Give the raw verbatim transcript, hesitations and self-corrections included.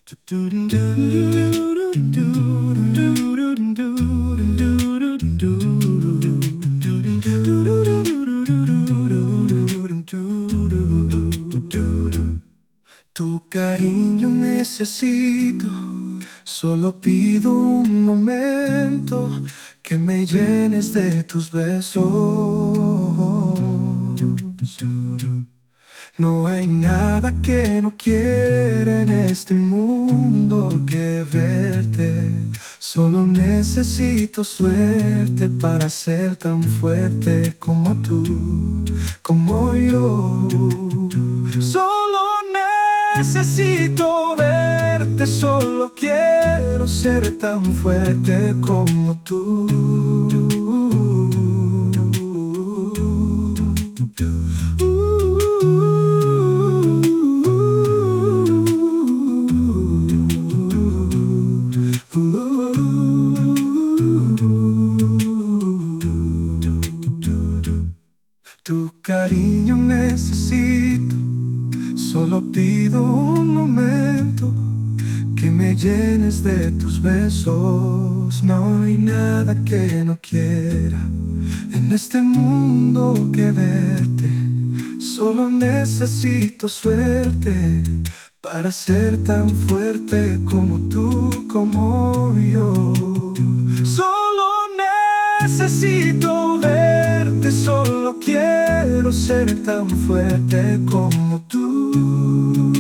Tu cariño necesito, solo pido un momento que me llenes de tus besos. No hay nada que no quiera en este mundo que verte. Solo necesito suerte para ser tan fuerte como tú, como yo. Solo necesito verte, solo quiero ser tan fuerte como tú. Tu cariño necesito, solo pido un momento que me llenes de tus besos. No hay nada que no quiera en este mundo que verte. Solo necesito suerte para ser tan fuerte como tú, como yo. Solo necesito verte, solo quiero ser tan fuerte como tú.